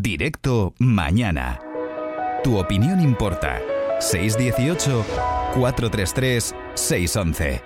Directo Mañana. Tu opinión importa. 618 433 611.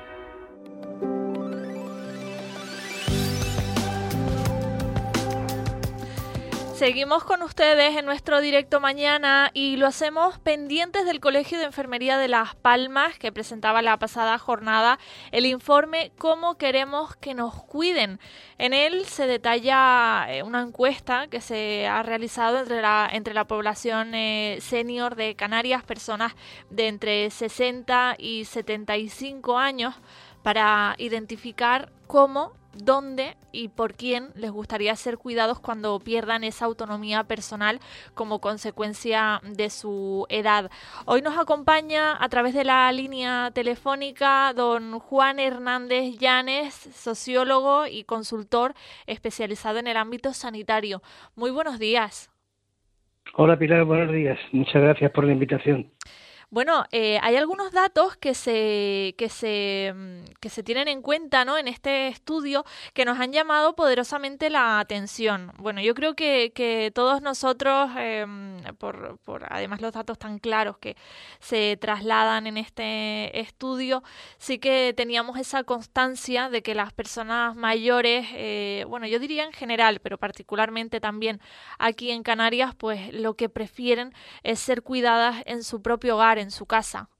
Seguimos con ustedes en nuestro Directo Mañana y lo hacemos pendientes del Colegio de Enfermería de Las Palmas, que presentaba la pasada jornada el informe Cómo queremos que nos cuiden. En él se detalla una encuesta que se ha realizado entre la población senior de Canarias, personas de entre 60 y 75 años, para identificar cómo, dónde y por quién les gustaría ser cuidados cuando pierdan esa autonomía personal como consecuencia de su edad. Hoy nos acompaña a través de la línea telefónica don Juan Hernández Llanes, sociólogo y consultor especializado en el ámbito sanitario. Muy buenos días. Hola Pilar, buenos días. Muchas gracias por la invitación. Bueno, hay algunos datos que se tienen en cuenta, ¿no?, en este estudio, que nos han llamado poderosamente la atención. Bueno, yo creo que todos nosotros, por además los datos tan claros que se trasladan en este estudio, sí que teníamos esa constancia de que las personas mayores, bueno, yo diría en general, pero particularmente también aquí en Canarias, pues lo que prefieren es ser cuidadas en su propio hogar, en su casa.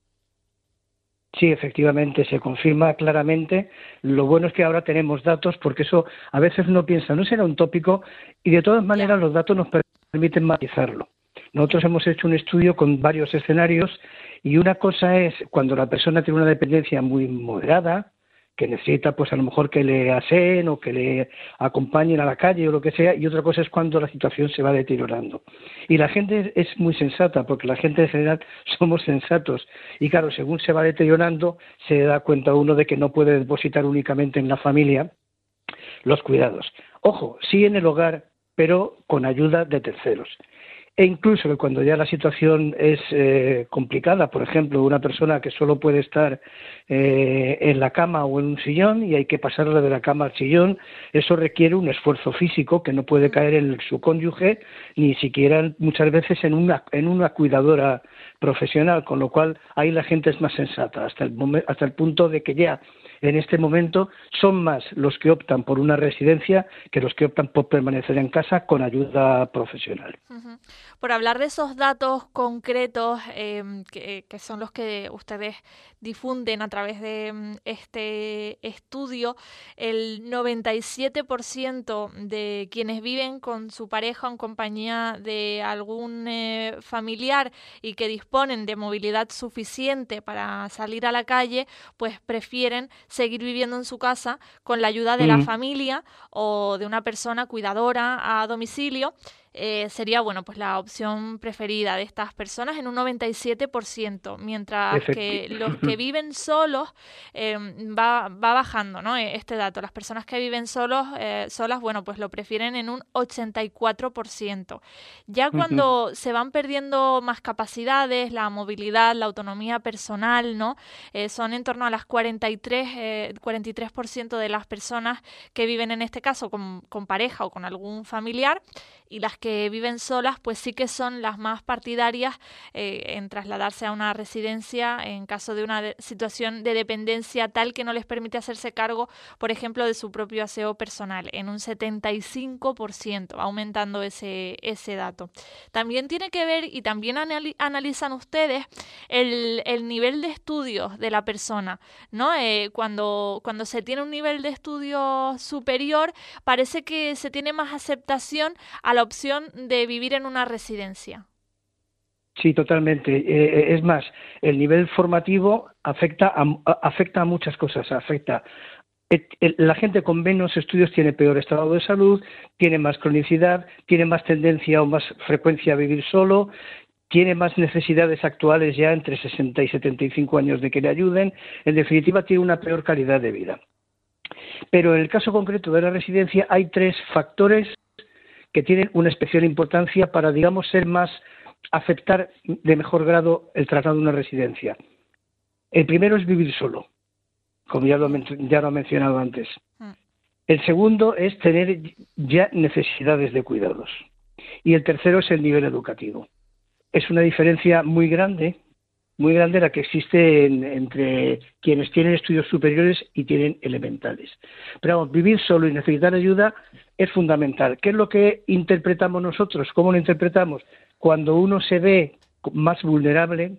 Sí, efectivamente, se confirma claramente. Lo bueno es que ahora tenemos datos, porque eso a veces uno piensa, no será un tópico, y de todas maneras los datos nos permiten matizarlo. Nosotros hemos hecho un estudio con varios escenarios, y una cosa es cuando la persona tiene una dependencia muy moderada, que necesita pues a lo mejor que le aseen o que le acompañen a la calle o lo que sea, y otra cosa es cuando la situación se va deteriorando. Y la gente es muy sensata, porque la gente en general somos sensatos, y claro, según se va deteriorando, se da cuenta uno de que no puede depositar únicamente en la familia los cuidados. Ojo, sí en el hogar, pero con ayuda de terceros. E incluso que cuando ya la situación es complicada, por ejemplo, una persona que solo puede estar en la cama o en un sillón y hay que pasarla de la cama al sillón, eso requiere un esfuerzo físico que no puede caer en su cónyuge, ni siquiera muchas veces en una cuidadora profesional, con lo cual ahí la gente es más sensata, hasta el punto de que ya en este momento son más los que optan por una residencia que los que optan por permanecer en casa con ayuda profesional. Uh-huh. Por hablar de esos datos concretos que son los que ustedes difunden a través de este estudio, el 97% de quienes viven con su pareja o en compañía de algún familiar y que disponen de movilidad suficiente para salir a la calle, pues prefieren seguir viviendo en su casa con la ayuda de la familia o de una persona cuidadora a domicilio. Sería, bueno, pues la opción preferida de estas personas en un 97%, mientras que los que viven solos va bajando, ¿no?, este dato. Las personas que viven solas, bueno, pues lo prefieren en un 84%. Ya cuando se van perdiendo más capacidades, la movilidad, la autonomía personal, ¿no?, son en torno a las 43% de las personas que viven en este caso con pareja o con algún familiar, y las que viven solas pues sí que son las más partidarias en trasladarse a una residencia en caso de una situación de dependencia tal que no les permite hacerse cargo, por ejemplo, de su propio aseo personal, en un 75%, aumentando ese dato. También tiene que ver, y también analizan ustedes, el nivel de estudios de la persona, ¿no? Cuando se tiene un nivel de estudio superior, parece que se tiene más aceptación a la opción de vivir en una residencia. Sí, totalmente. Es más, el nivel formativo afecta a muchas cosas. La gente con menos estudios tiene peor estado de salud, tiene más cronicidad, tiene más tendencia o más frecuencia a vivir solo, tiene más necesidades actuales ya entre 60 y 75 años de que le ayuden. En definitiva, tiene una peor calidad de vida. Pero en el caso concreto de la residencia hay 3 factores que tienen una especial importancia para, digamos, aceptar de mejor grado el tratado de una residencia. El primero es vivir solo, como ya lo he mencionado antes. El segundo es tener ya necesidades de cuidados. y el tercero es el nivel educativo. Es una diferencia muy grande la que existe entre quienes tienen estudios superiores y tienen elementales. Pero vamos, vivir solo y necesitar ayuda es fundamental. ¿Qué es lo que interpretamos nosotros? ¿Cómo lo interpretamos? Cuando uno se ve más vulnerable,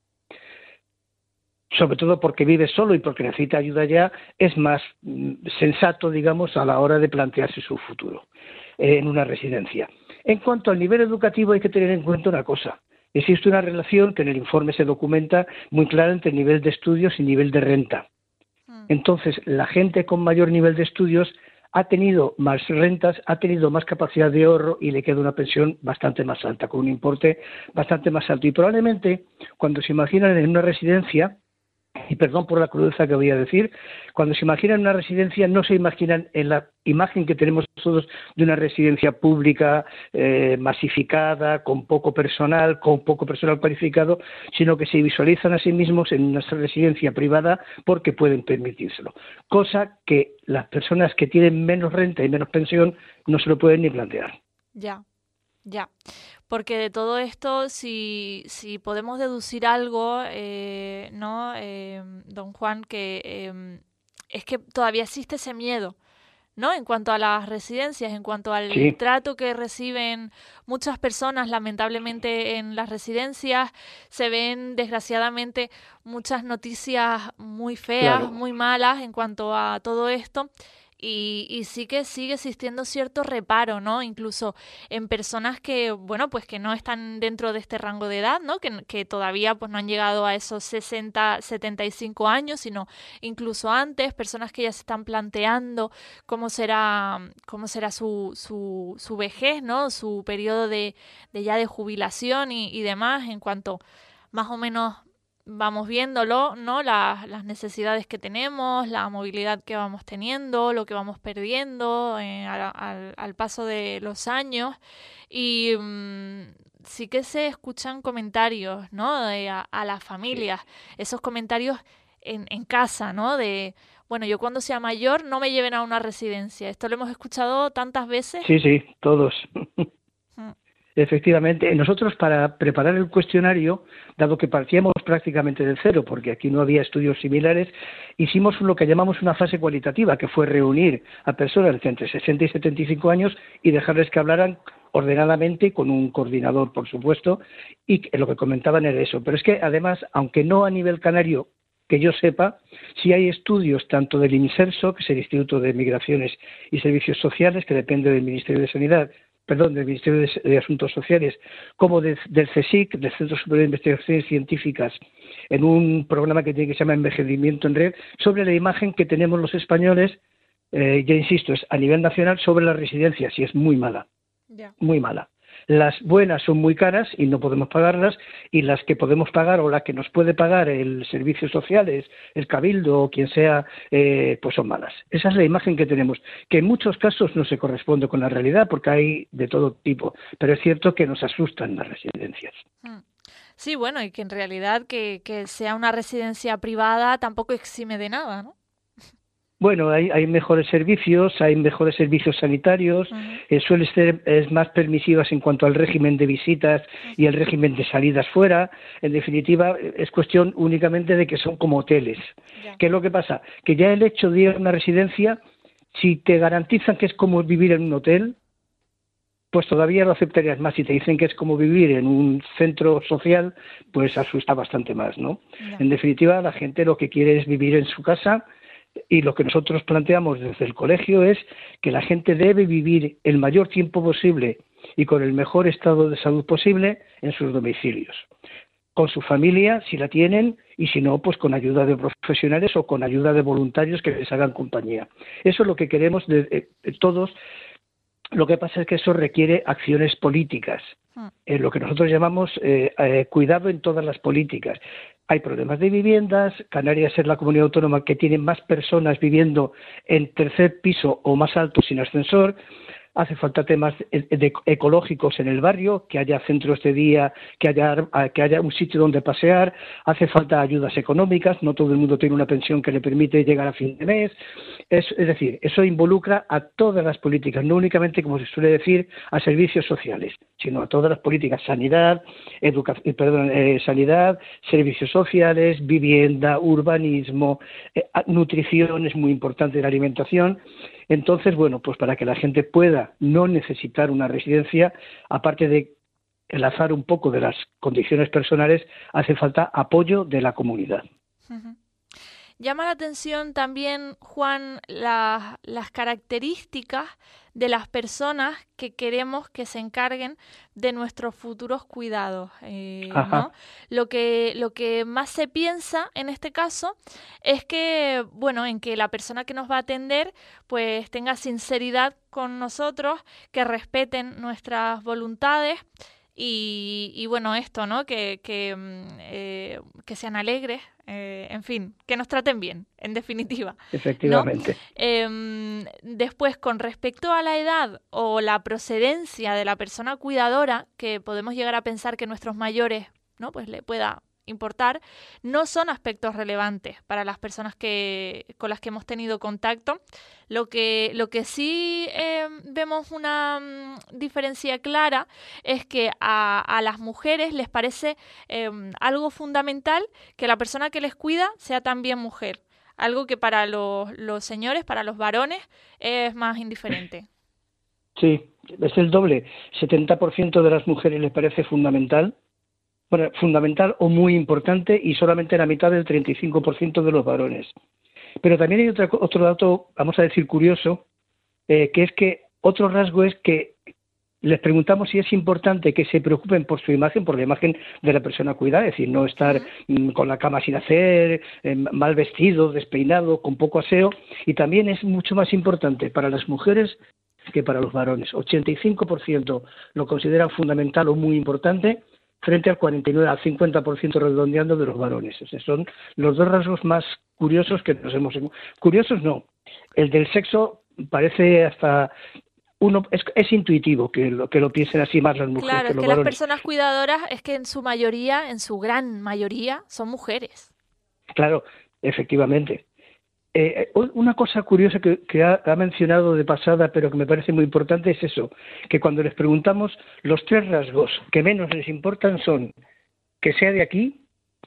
sobre todo porque vive solo y porque necesita ayuda ya, es más sensato, digamos, a la hora de plantearse su futuro en una residencia. En cuanto al nivel educativo, hay que tener en cuenta una cosa. Existe una relación que en el informe se documenta muy clara entre nivel de estudios y nivel de renta. Entonces, la gente con mayor nivel de estudios ha tenido más rentas, ha tenido más capacidad de ahorro y le queda una pensión bastante más alta, con un importe bastante más alto. Y probablemente, cuando se imaginan en una residencia, y perdón por la crudeza que voy a decir, cuando se imaginan una residencia no se imaginan en la imagen que tenemos todos de una residencia pública masificada, con poco personal cualificado, sino que se visualizan a sí mismos en una residencia privada porque pueden permitírselo. Cosa que las personas que tienen menos renta y menos pensión no se lo pueden ni plantear. Ya. Porque de todo esto, si podemos deducir algo, ¿no, don Juan? Que es que todavía existe ese miedo, ¿no? En cuanto a las residencias, en cuanto al trato que reciben muchas personas, lamentablemente en las residencias se ven desgraciadamente muchas noticias muy feas, muy malas en cuanto a todo esto. Y sí que sigue existiendo cierto reparo, ¿no? Incluso en personas que, bueno, pues que no están dentro de este rango de edad, ¿no? Que todavía pues no han llegado a esos 60, 75 años, sino incluso antes, personas que ya se están planteando cómo será su vejez, ¿no? Su periodo de jubilación y demás, en cuanto más o menos vamos viéndolo, ¿no? Las necesidades que tenemos, la movilidad que vamos teniendo, lo que vamos perdiendo al paso de los años. Y sí que se escuchan comentarios, ¿no? A las familias, esos comentarios en casa, ¿no? De, bueno, yo cuando sea mayor no me lleven a una residencia. Esto lo hemos escuchado tantas veces. Sí, todos. Efectivamente, nosotros para preparar el cuestionario, dado que partíamos prácticamente de cero, porque aquí no había estudios similares, hicimos lo que llamamos una fase cualitativa, que fue reunir a personas de entre 60 y 75 años y dejarles que hablaran ordenadamente, con un coordinador, por supuesto, y lo que comentaban era eso. Pero es que, además, aunque no a nivel canario, que yo sepa, sí hay estudios tanto del INSERSO, que es el Instituto de Migraciones y Servicios Sociales, que depende del Ministerio de Sanidad, del Ministerio de Asuntos Sociales, como del CSIC, del Centro Superior de Investigaciones Científicas, en un programa que se llama Envejecimiento en Red, sobre la imagen que tenemos los españoles, ya insisto, es a nivel nacional, sobre las residencias, y es muy mala, muy mala. Las buenas son muy caras y no podemos pagarlas, y las que podemos pagar o las que nos puede pagar el Servicios Sociales, el Cabildo o quien sea, pues son malas. Esa es la imagen que tenemos, que en muchos casos no se corresponde con la realidad porque hay de todo tipo, pero es cierto que nos asustan las residencias. Sí, bueno, y que en realidad que sea una residencia privada tampoco exime de nada, ¿no? Bueno, hay mejores servicios sanitarios, suelen ser más permisivas en cuanto al régimen de visitas y el régimen de salidas fuera. En definitiva, es cuestión únicamente de que son como hoteles. ¿Qué es lo que pasa? Que ya el hecho de ir a una residencia, si te garantizan que es como vivir en un hotel, pues todavía lo aceptarías más. Si te dicen que es como vivir en un centro social, pues asusta bastante más, ¿no? En definitiva, la gente lo que quiere es vivir en su casa. Y lo que nosotros planteamos desde el colegio es que la gente debe vivir el mayor tiempo posible y con el mejor estado de salud posible en sus domicilios, con su familia si la tienen, y si no, pues con ayuda de profesionales o con ayuda de voluntarios que les hagan compañía. Eso es lo que queremos de todos. Lo que pasa es que eso requiere acciones políticas, lo que nosotros llamamos cuidado en todas las políticas. Hay problemas de viviendas. Canarias es la comunidad autónoma que tiene más personas viviendo en tercer piso o más alto sin ascensor. hace falta temas ecológicos en el barrio, que haya centros de día, que haya un sitio donde pasear, hace falta ayudas económicas, no todo el mundo tiene una pensión que le permite llegar a fin de mes. Es decir, eso involucra a todas las políticas, no únicamente, como se suele decir, a servicios sociales, sino a todas las políticas: sanidad, sanidad, servicios sociales, vivienda, urbanismo, nutrición es muy importante, la alimentación. Entonces, bueno, pues para que la gente pueda no necesitar una residencia, aparte de enlazar un poco de las condiciones personales, hace falta apoyo de la comunidad. Uh-huh. Llama la atención también, Juan, las características de las personas que queremos que se encarguen de nuestros futuros cuidados, ¿no? Lo que más se piensa en este caso es que, bueno, en que la persona que nos va a atender pues tenga sinceridad con nosotros, que respeten nuestras voluntades. Y bueno, esto, ¿no? Que sean alegres, en fin, que nos traten bien, en definitiva. Efectivamente. ¿No? Después, con respecto a la edad o la procedencia de la persona cuidadora, que podemos llegar a pensar que nuestros mayores, ¿no? Pues le pueda importar, no son aspectos relevantes para las personas con las que hemos tenido contacto. Lo que sí vemos una diferencia clara es que a las mujeres les parece algo fundamental que la persona que les cuida sea también mujer, algo que para los señores, para los varones, es más indiferente. Sí, es el doble. 70% de las mujeres les parece fundamental. Bueno, fundamental o muy importante, y solamente la mitad del 35% de los varones. Pero también hay otro dato, vamos a decir, curioso, que es que otro rasgo es que les preguntamos si es importante que se preocupen por su imagen, por la imagen de la persona cuidada, es decir, no estar con la cama sin hacer, mal vestido, despeinado, con poco aseo, y también es mucho más importante para las mujeres que para los varones. 85% lo consideran fundamental o muy importante, frente al 49% al 50% redondeando de los varones. O sea, son los dos rasgos más curiosos que nos hemos... Curiosos no. El del sexo parece hasta... es intuitivo que lo piensen así más las mujeres. Claro, que es los que varones. Las personas cuidadoras es que en su gran mayoría, son mujeres. Claro, efectivamente. Una cosa curiosa que ha mencionado de pasada, pero que me parece muy importante, es eso, que cuando les preguntamos, los 3 rasgos que menos les importan son que sea de aquí,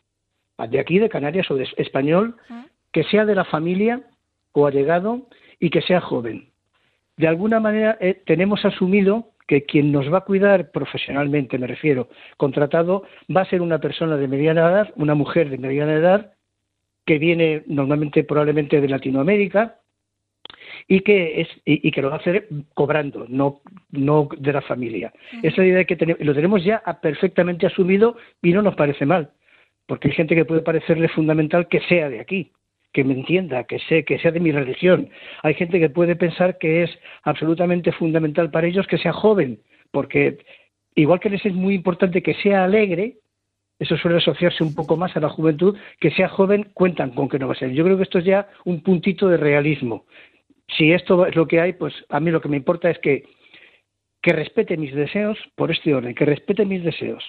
de Canarias o de español, que sea de la familia o allegado y que sea joven. De alguna manera tenemos asumido que quien nos va a cuidar profesionalmente, me refiero, contratado, va a ser una persona de mediana edad, una mujer de mediana edad, que viene normalmente probablemente de Latinoamérica y que lo va a hacer cobrando, no de la familia. Esa es la idea que lo tenemos ya perfectamente asumido y no nos parece mal, porque hay gente que puede parecerle fundamental que sea de aquí, que me entienda, que sea de mi religión. Hay gente que puede pensar que es absolutamente fundamental para ellos que sea joven, porque igual que les es muy importante que sea alegre, eso suele asociarse un poco más a la juventud, que sea joven, cuentan con que no va a ser. Yo creo que esto es ya un puntito de realismo. Si esto es lo que hay, pues a mí lo que me importa es que respete mis deseos por este orden, que respete mis deseos,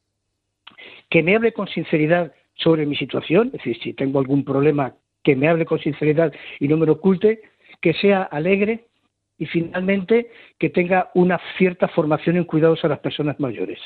que me hable con sinceridad sobre mi situación, es decir, si tengo algún problema, que me hable con sinceridad y no me lo oculte, que sea alegre y finalmente que tenga una cierta formación en cuidados a las personas mayores.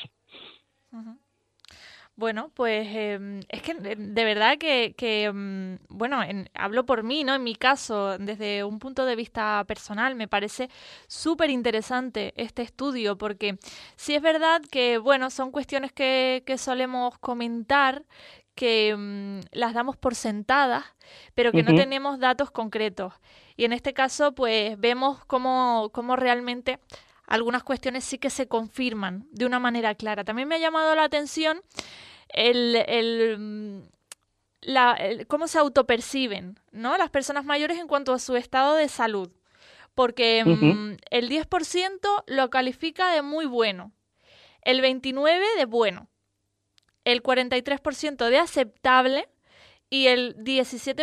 Bueno, pues es que de verdad que bueno, hablo por mí, ¿no? En mi caso, desde un punto de vista personal, me parece súper interesante este estudio, porque sí es verdad que, bueno, son cuestiones que solemos comentar, que las damos por sentadas, pero que no tenemos datos concretos. Y en este caso, pues vemos cómo realmente algunas cuestiones sí que se confirman de una manera clara. También me ha llamado la atención cómo se autoperciben, ¿no? Las personas mayores en cuanto a su estado de salud. Porque el 10% lo califica de muy bueno, el 29% de bueno, el 43% de aceptable y el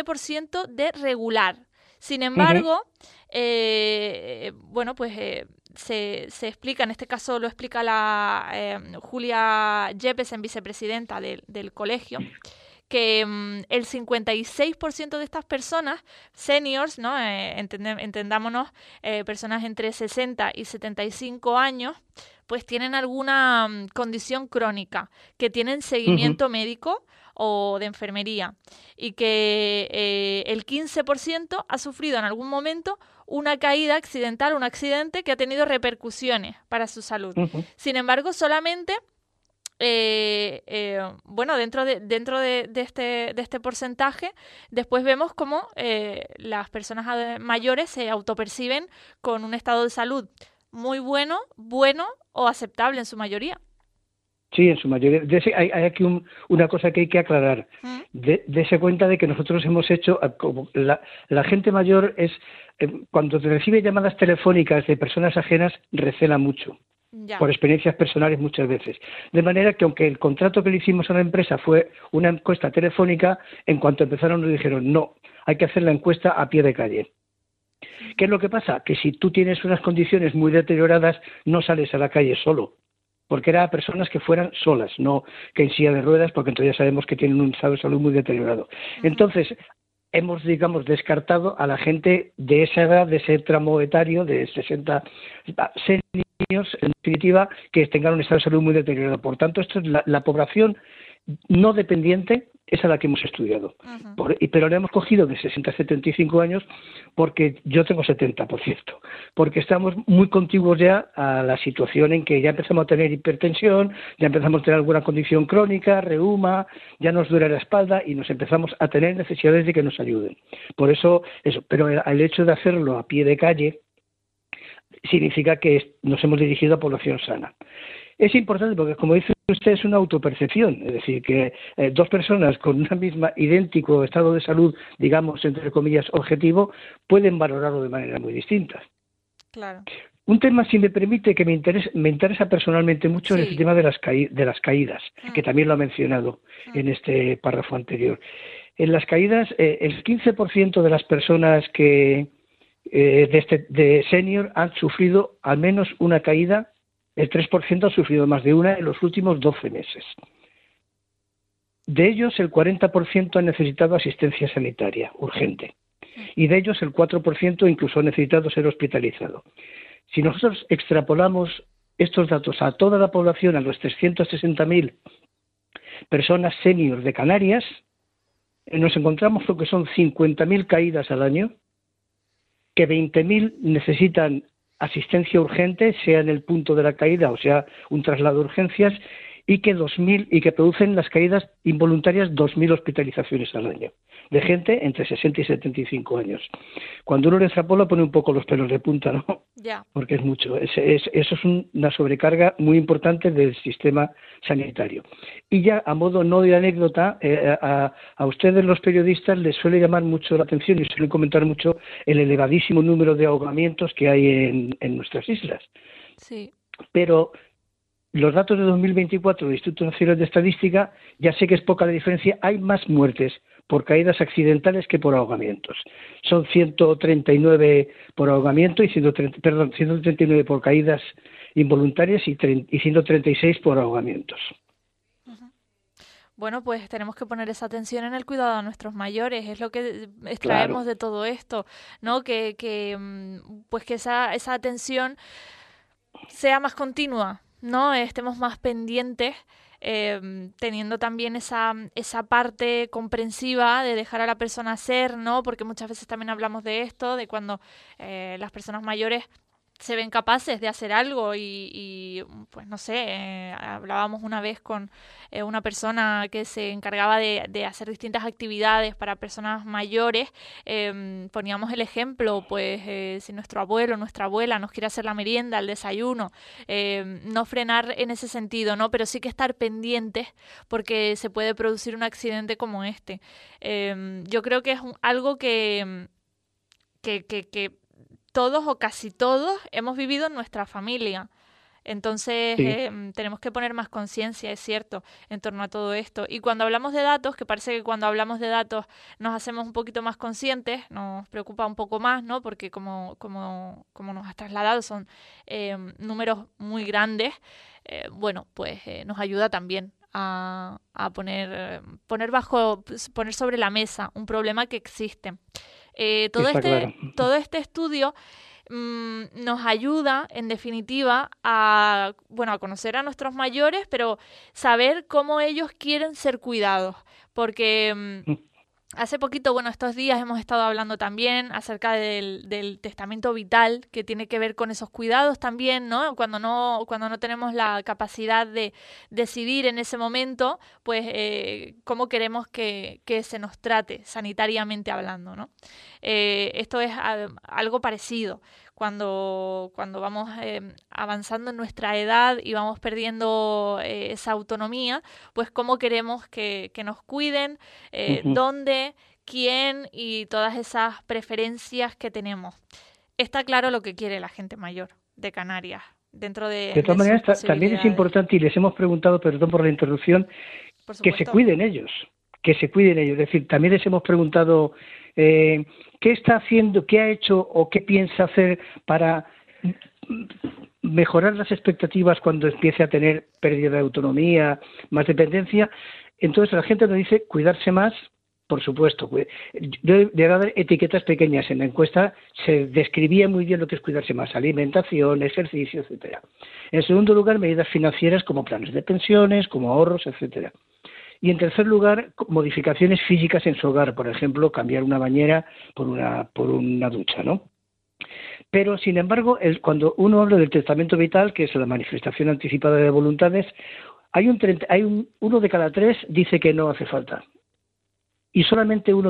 17% de regular. Sin embargo, bueno, pues se explica, en este caso lo explica la Julia Jeppesen, vicepresidenta del colegio, que el 56% de estas personas, seniors, ¿no? Entendámonos, personas entre 60 y 75 años, pues tienen alguna condición crónica, que tienen seguimiento médico o de enfermería, y que el 15% ha sufrido en algún momento una caída accidental, un accidente que ha tenido repercusiones para su salud. Sin embargo, solamente bueno, dentro de este porcentaje, después vemos cómo las personas mayores se autoperciben con un estado de salud muy bueno o aceptable en su mayoría. Sí, en su mayoría. Hay aquí una cosa que hay que aclarar. Dese cuenta de que nosotros hemos hecho, como la gente mayor cuando recibe llamadas telefónicas de personas ajenas, recela mucho. Ya. Por experiencias personales muchas veces. De manera que aunque el contrato que le hicimos a la empresa fue una encuesta telefónica, en cuanto empezaron nos dijeron, no, hay que hacer la encuesta a pie de calle. ¿Qué es lo que pasa? Que si tú tienes unas condiciones muy deterioradas, no sales a la calle solo, porque eran personas que fueran solas, no que en silla de ruedas, porque entonces ya sabemos que tienen un estado de salud muy deteriorado. Entonces, hemos, digamos, descartado a la gente de esa edad, de ese tramo etario, de 60 seniors, en definitiva, que tengan un estado de salud muy deteriorado. Por tanto, esto es la población no dependiente, es a la que hemos estudiado. Pero le hemos cogido de 60 a 75 años porque yo tengo 70, por cierto, porque estamos muy contiguos ya a la situación en que ya empezamos a tener hipertensión, ya empezamos a tener alguna condición crónica, reuma, ya nos duele la espalda y nos empezamos a tener necesidades de que nos ayuden. Por eso, pero el hecho de hacerlo a pie de calle significa que nos hemos dirigido a población sana. Es importante porque, como dice usted, es una autopercepción, es decir, que dos personas con un misma idéntico estado de salud, digamos, entre comillas, objetivo, pueden valorarlo de manera muy distinta. Claro. Un tema, si me permite, que me interesa personalmente mucho, es el tema de las caídas, que también lo ha mencionado en este párrafo anterior. En las caídas, el 15% de las personas que de senior han sufrido al menos una caída. El 3% ha sufrido más de una en los últimos 12 meses. De ellos, el 40% ha necesitado asistencia sanitaria urgente. Y de ellos, el 4% incluso ha necesitado ser hospitalizado. Si nosotros extrapolamos estos datos a toda la población, a los 360.000 personas senior de Canarias, nos encontramos con que son 50.000 caídas al año, que 20.000 necesitan asistencia urgente, sea en el punto de la caída o sea un traslado de urgencias, y que producen las caídas involuntarias 2.000 hospitalizaciones al año de gente entre 60 y 75 años. Cuando uno lo extrapola pone un poco los pelos de punta, ¿no? Yeah. Porque es mucho. Eso es una sobrecarga muy importante del sistema sanitario. Y ya a modo no de anécdota, a ustedes los periodistas les suele llamar mucho la atención y suelen comentar mucho el elevadísimo número de ahogamientos que hay en nuestras islas. Sí. Pero los datos de 2024 del Instituto Nacional de Estadística, ya sé que es poca la diferencia, hay más muertes por caídas accidentales que por ahogamientos. Son 139 por ahogamiento y 139 por caídas involuntarias y 136 por ahogamientos. Bueno, pues tenemos que poner esa atención en el cuidado de nuestros mayores, es lo que extraemos de todo esto, ¿no? Que esa atención sea más continua, ¿no? Estemos más pendientes, teniendo también esa parte comprensiva de dejar a la persona ser, ¿no? Porque muchas veces también hablamos de esto, de cuando las personas mayores se ven capaces de hacer algo y pues no sé, hablábamos una vez con una persona que se encargaba de hacer distintas actividades para personas mayores. Poníamos el ejemplo, pues si nuestro abuelo o nuestra abuela nos quiere hacer la merienda, el desayuno, no frenar en ese sentido, ¿no? Pero sí que estar pendientes porque se puede producir un accidente como este. Yo creo que es algo que todos o casi todos hemos vivido en nuestra familia. Entonces, Sí. tenemos que poner más conciencia, es cierto, en torno a todo esto. Y cuando hablamos de datos, que parece que cuando hablamos de datos nos hacemos un poquito más conscientes, nos preocupa un poco más, ¿no? Porque como nos has trasladado, son números muy grandes, bueno, pues nos ayuda también a poner sobre la mesa un problema que existe. Está claro. Todo este estudio nos ayuda, en definitiva, a conocer a nuestros mayores, pero saber cómo ellos quieren ser cuidados. Porque hace poquito, estos días hemos estado hablando también acerca del testamento vital, que tiene que ver con esos cuidados también, ¿no? Cuando no tenemos la capacidad de decidir en ese momento, pues cómo queremos que se nos trate sanitariamente hablando, ¿no? Esto es algo parecido. Cuando vamos avanzando en nuestra edad y vamos perdiendo esa autonomía, pues cómo queremos que nos cuiden, dónde, quién y todas esas preferencias que tenemos. Está claro lo que quiere la gente mayor de Canarias, dentro De todas maneras, también es importante, y les hemos preguntado, perdón por la interrupción, que se cuiden ellos. Es decir, también les hemos preguntado qué está haciendo, qué ha hecho o qué piensa hacer para mejorar las expectativas cuando empiece a tener pérdida de autonomía, más dependencia. Entonces la gente nos dice cuidarse más, por supuesto. Debe haber etiquetas pequeñas. En la encuesta se describía muy bien lo que es cuidarse más: alimentación, ejercicio, etcétera. En segundo lugar, medidas financieras como planes de pensiones, como ahorros, etcétera. Y en tercer lugar, modificaciones físicas en su hogar, por ejemplo, cambiar una bañera por una ducha, ¿no? Pero, sin embargo, cuando uno habla del testamento vital, que es la manifestación anticipada de voluntades, uno de cada tres dice que no hace falta. Y solamente el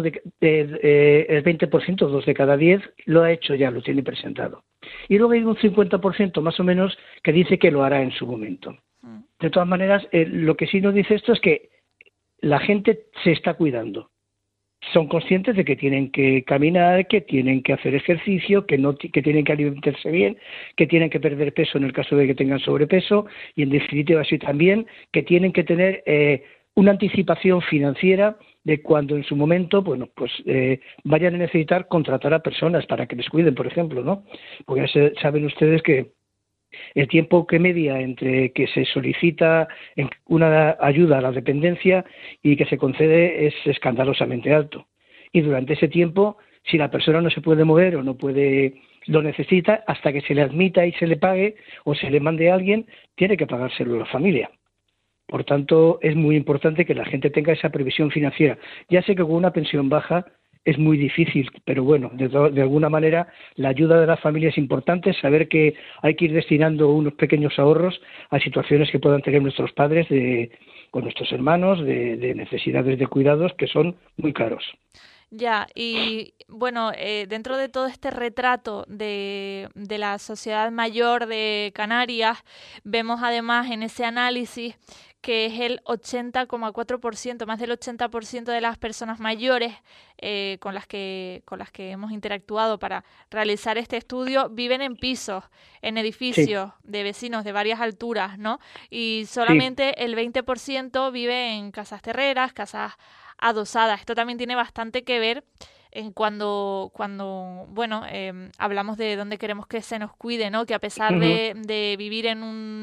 20%, 2 de cada 10, lo ha hecho ya, lo tiene presentado. Y luego hay un 50% más o menos que dice que lo hará en su momento. De todas maneras, lo que sí nos dice esto es que la gente se está cuidando. Son conscientes de que tienen que caminar, que tienen que hacer ejercicio, que tienen que alimentarse bien, que tienen que perder peso en el caso de que tengan sobrepeso, y en definitiva sí también que tienen que tener una anticipación financiera de cuando en su momento, vayan a necesitar contratar a personas para que les cuiden, por ejemplo, ¿no? Porque saben ustedes que el tiempo que media entre que se solicita una ayuda a la dependencia y que se concede es escandalosamente alto. Y durante ese tiempo, si la persona no se puede mover o no lo necesita, hasta que se le admita y se le pague o se le mande a alguien, tiene que pagárselo la familia. Por tanto, es muy importante que la gente tenga esa previsión financiera. Ya sé que con una pensión baja es muy difícil, pero bueno, de alguna manera la ayuda de la familia es importante, saber que hay que ir destinando unos pequeños ahorros a situaciones que puedan tener nuestros padres con nuestros hermanos, de necesidades de cuidados que son muy caros. Ya, y dentro de todo este retrato de la sociedad mayor de Canarias, vemos además en ese análisis que es el 80,4%, más del 80% de las personas mayores con las que hemos interactuado para realizar este estudio viven en pisos, en edificios de vecinos de varias alturas, ¿no? Y solamente el 20% vive en casas terreras, casas adosadas. Esto también tiene bastante que ver en cuando hablamos de dónde queremos que se nos cuide, ¿no? Que a pesar de vivir en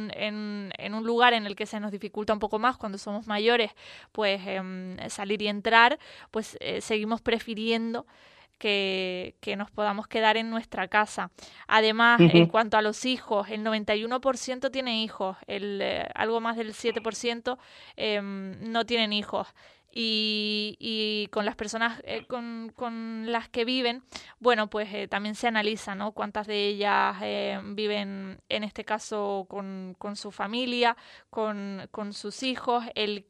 un lugar en el que se nos dificulta un poco más cuando somos mayores, pues salir y entrar, pues seguimos prefiriendo que nos podamos quedar en nuestra casa. Además, en cuanto a los hijos, el 91% tiene hijos, algo más del 7% no tienen hijos. Y con las personas con las que viven, también se analiza, ¿no? Cuántas de ellas viven, en este caso, con su familia, con sus hijos. El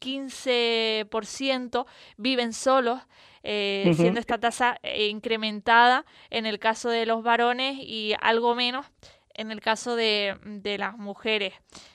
15% viven solos, siendo esta tasa incrementada en el caso de los varones y algo menos en el caso de las mujeres.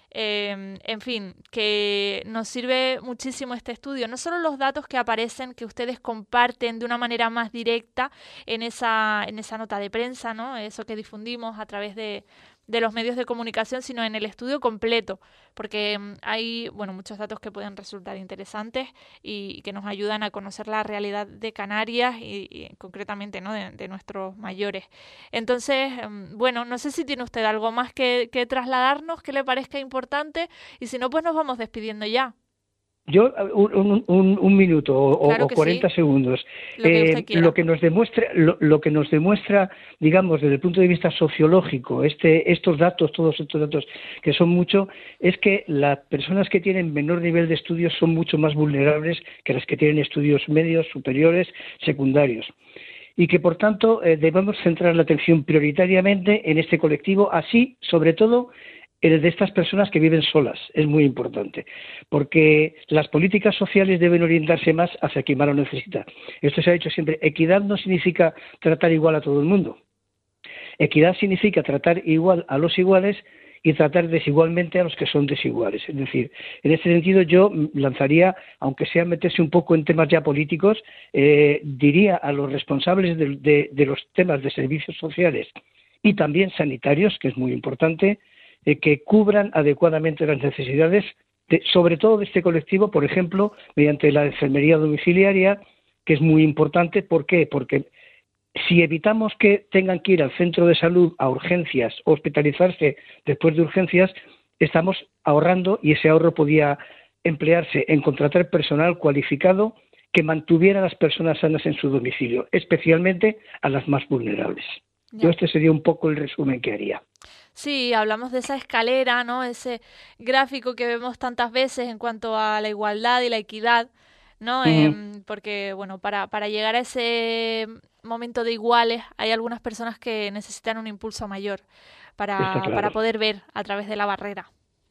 En fin, que nos sirve muchísimo este estudio, no solo los datos que aparecen, que ustedes comparten de una manera más directa en esa nota de prensa, ¿no? Eso que difundimos a través de de los medios de comunicación, sino en el estudio completo, porque hay muchos datos que pueden resultar interesantes y que nos ayudan a conocer la realidad de Canarias y concretamente, ¿no?, de nuestros mayores. Entonces, no sé si tiene usted algo más que trasladarnos que le parezca importante, y si no, pues nos vamos despidiendo ya. Yo, un minuto Claro o 40 sí. Segundos. Lo que nos demuestra, digamos, desde el punto de vista sociológico, todos estos datos, que son muchos, es que las personas que tienen menor nivel de estudios son mucho más vulnerables que las que tienen estudios medios, superiores, secundarios. Y que, por tanto, debemos centrar la atención prioritariamente en este colectivo, así, sobre todo, de estas personas que viven solas. Es muy importante, porque las políticas sociales deben orientarse más hacia quien más lo necesita. Esto se ha dicho siempre. Equidad no significa tratar igual a todo el mundo. Equidad significa tratar igual a los iguales y tratar desigualmente a los que son desiguales. Es decir, en este sentido yo lanzaría, aunque sea meterse un poco en temas ya políticos, diría a los responsables de los temas de servicios sociales y también sanitarios, que es muy importante, que cubran adecuadamente las necesidades, sobre todo de este colectivo, por ejemplo, mediante la enfermería domiciliaria, que es muy importante. ¿Por qué? Porque si evitamos que tengan que ir al centro de salud a urgencias, hospitalizarse después de urgencias, estamos ahorrando, y ese ahorro podía emplearse en contratar personal cualificado que mantuviera a las personas sanas en su domicilio, especialmente a las más vulnerables. Yo este sería un poco el resumen que haría. Sí, hablamos de esa escalera, ¿no? Ese gráfico que vemos tantas veces en cuanto a la igualdad y la equidad, ¿no? Porque, para llegar a ese momento de iguales hay algunas personas que necesitan un impulso mayor para poder ver a través de la barrera.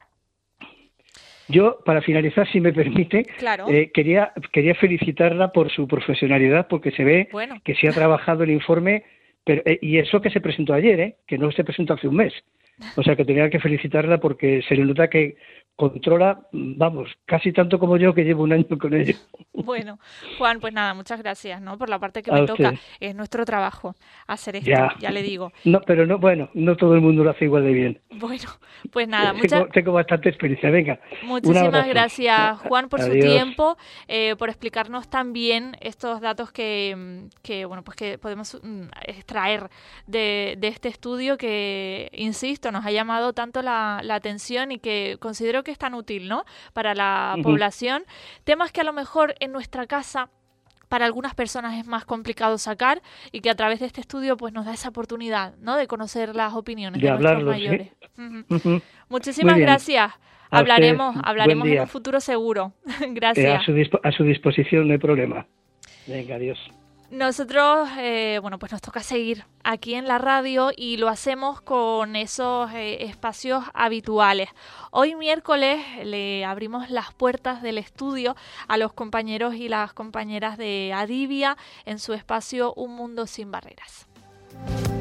Yo, para finalizar, si me permite, claro. quería felicitarla por su profesionalidad, porque se ve que se ha trabajado el informe. Pero, y eso que se presentó ayer, que no se presentó hace un mes. O sea que tenía que felicitarla porque se le nota que controla, casi tanto como yo, que llevo un año con ello. Bueno, Juan, pues nada, muchas gracias, ¿no?, por la parte que me toca. Es nuestro trabajo hacer esto, ya le digo. No, pero no todo el mundo lo hace igual de bien. Bueno, pues nada, tengo bastante experiencia. Venga. Muchísimas gracias, Juan, por su tiempo, por explicarnos también estos datos que podemos extraer de este estudio que, insisto, nos ha llamado tanto la atención y que considero que es tan útil, ¿no?, para la población. Temas que a lo mejor en nuestra casa para algunas personas es más complicado sacar, y que a través de este estudio pues nos da esa oportunidad, ¿no?, de conocer las opiniones de nuestros mayores. Muchísimas gracias. Hablaremos en un futuro seguro. Gracias. A su disposición, no hay problema. Venga, adiós. Nosotros, pues nos toca seguir aquí en la radio, y lo hacemos con esos espacios habituales. Hoy miércoles le abrimos las puertas del estudio a los compañeros y las compañeras de Adivia en su espacio Un Mundo Sin Barreras.